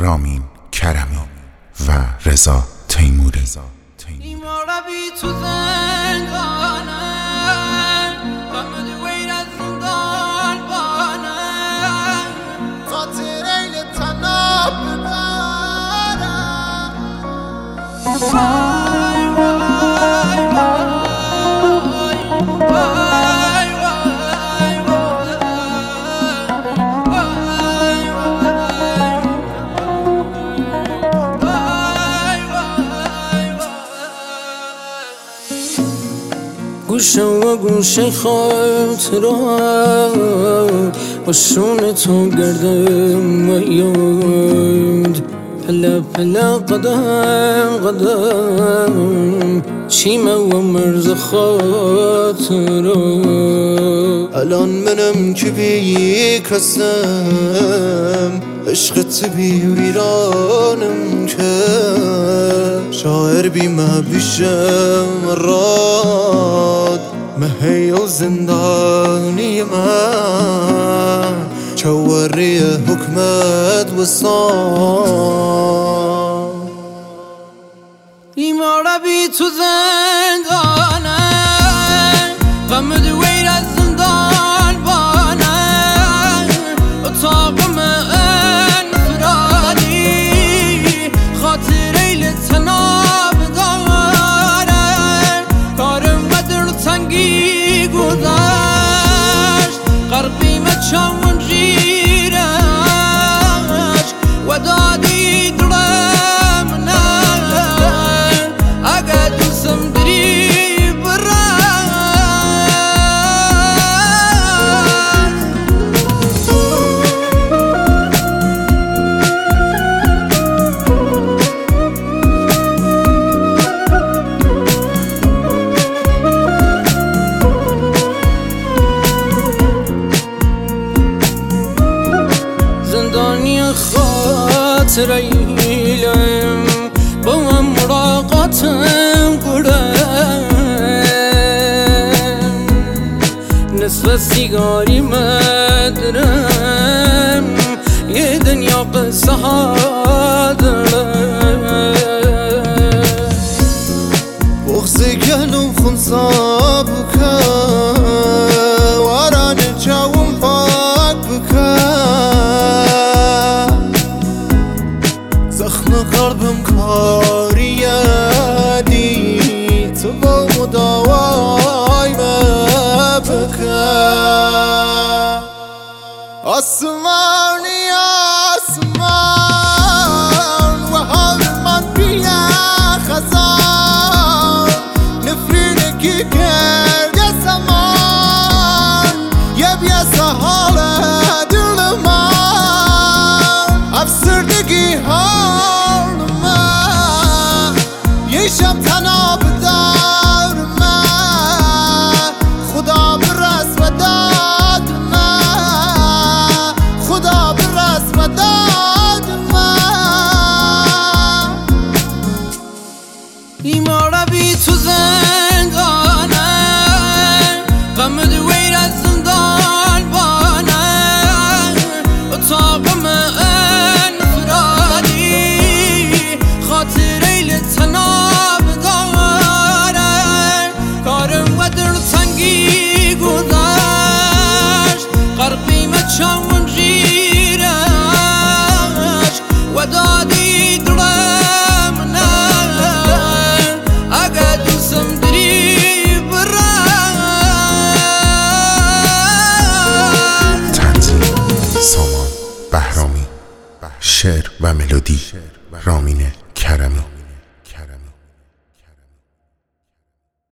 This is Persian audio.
رامین کرمی و رضا تیموری. گوشه و گوشه خاطرات با شون تو گردم و یاد، پله پله قدم قدم چیمه و مرز خاطرات. الان منم که بی کسم عشقت بی ویرانم که شاعر بی ما بیشم راد مهی و زندانی من چواری حکمت و سان. بیماره بی تو زندانه غم دویر از زندان بانه اتاق من فرادی خاطره لطناب داره کارم قدر تنگی گذشت قربیم چون جیرش و دادی درم نه اگه دوستم دری خاطره‌ایم با من مراقبتم کردم نصف سیگاری مدرم یه دنیا قصه ها دارم بغضی گلوم خونسا بکن واران جاوم پاک بکن زخم قلبم کاریدی تو با مداوای بکن. آسمانی آسمان و حال من بیا خزان نفرینه کی کرد زمان یه بیاسه حال دل من افسردگی حال من یه شب تنها بدار من خدا برس و داد من خدا برس و داد من. بیماره بی تو زندانه غم دویر از زندان بانه اتاق من فرادی خاطره لطناب داره کارم و در تنگی گذشت قربیم چون جیرش و دادی درم نه اگه دوستم دری برد. تنظیم سامان بهرامی، شعر و ملودی رامین کرمی.